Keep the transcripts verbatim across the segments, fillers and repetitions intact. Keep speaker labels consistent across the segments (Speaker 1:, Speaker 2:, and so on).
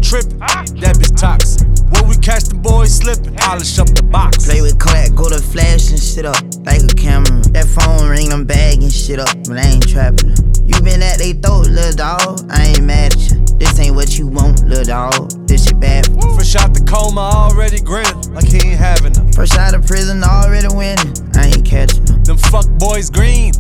Speaker 1: trippin', that bitch toxic. When we catch the boys slippin', polish up the box.
Speaker 2: Play with crack, go to flash and shit up like a camera. That phone ring, I'm bagging shit up, but I ain't trappin'. You been at they throat, lil' dawg, I ain't mad at you. This ain't what you want, lil' dawg, this shit bad for you.
Speaker 1: Fresh out the coma, already grinning like he ain't having them.
Speaker 2: Fresh out of prison, already winning, I ain't catching them.
Speaker 1: Them fuck boys green,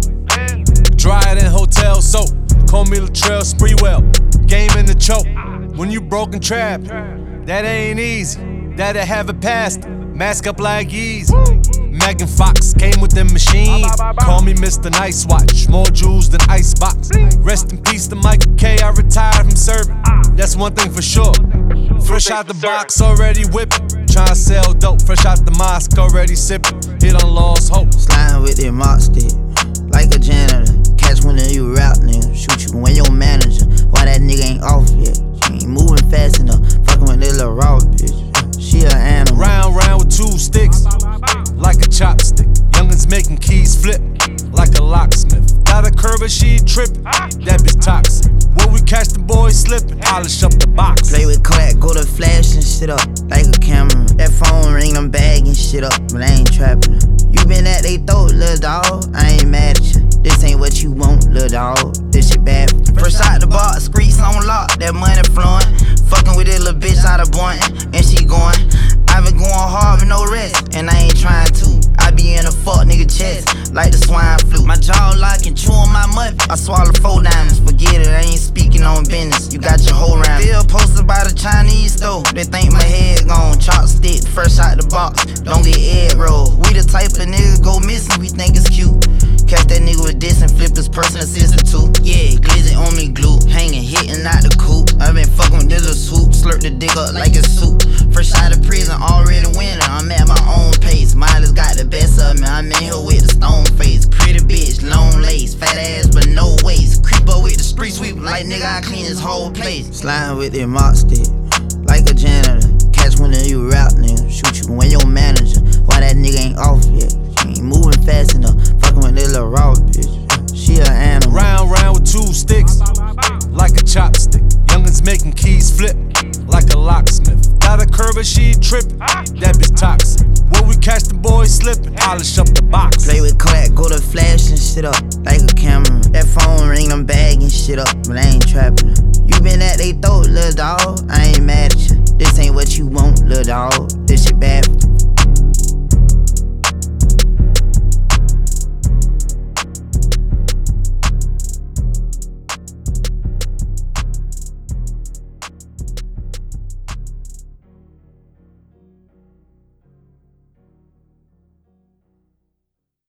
Speaker 1: dry it in hotel soap. Call me Latrell Sprewell, game in the choke. When you broken trap, that ain't easy. That'll have it past, mask up like Yeezy. Megan Fox came with them machines. Call me Mister Nice Watch, more jewels than Icebox. Rest in peace to Michael K, I retired from serving. That's one thing for sure. Fresh out the box, already whipping. Tryna sell dope, fresh out the mosque, already sipping. Hit on lost hope.
Speaker 2: Sliding with that mop stick, like a janitor. Catch one of you rap nigga, shoot you when your manager. Why that nigga ain't off yet? She ain't moving fast enough. Fucking with that little raw bitch. She a animal.
Speaker 1: Round, round with two sticks, like a chopstick. Youngins making keys flip, like a locksmith. Got a curve and she trippin', that bitch toxic. When we catch the boys slippin', polish up the box.
Speaker 2: Play with crack, go to flash and shit up like a camera. That phone ring, I'm bagging shit up, but I ain't trappin'. You been at they throat, lil' dawg, I ain't mad at you. This ain't what you want, lil' dawg, this shit bad. Fresh out the box, streets on lock, that money flowing. Fucking with this little bitch out of Boynton, and she going. I been going hard with no rest, and I ain't trying to. I be in a fuck nigga chest, like the swine flu. My jaw locking, chewing my muffin. I swallow four diamonds, forget it, I ain't speaking on business. You got your whole round. Still posted by the Chinese store, they think my head gone. Chopstick, fresh out the box, don't get egg roll. We the type of niggas go missing, we think it's cute. Catch that nigga with this and flip his person assistant too. Yeah, glizzy on me glue, hanging, hitting out the coop. I been fucking with this little swoop, slurp the dick up like it's soup. Fresh out of prison, already winning, I'm at my own pace. Miley's got the best of me, I'm in here with the stone face. Pretty bitch, long lace, fat ass but no waist. Creep up with the street sweep, like nigga I clean this whole place. Sliding with that mop stick, like a janitor. Catch one of you rap nigga, shoot you when your manager. Why that nigga ain't off yet? She ain't moving fast enough. Fucking with this little raw bitch, she a animal.
Speaker 1: Round, round with two sticks, like a chopstick. Youngins making keys flip, like a locksmith. Got a curve and she trippin', that bitch toxic. When we catch the boys slippin', polish up the box.
Speaker 2: Play with crack, go to flash and shit up like a camera. That phone ring, I'm bagging shit up, but I ain't trappin'. You been at they throat, lil' dawg, I ain't mad at you. This ain't what you want, lil' dawg, this shit